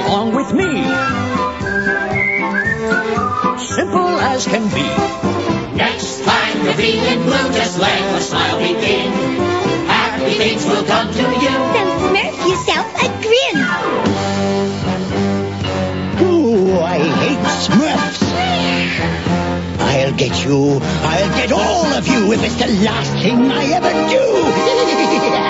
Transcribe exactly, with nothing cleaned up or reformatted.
along with me. Simple as can be. Next time you're feeling blue, just let a smile begin. Happy things will come to you. Then smirk yourself a grin. Oh, I hate Smurfs. I'll get you. I'll get all of you if it's the last thing I ever do.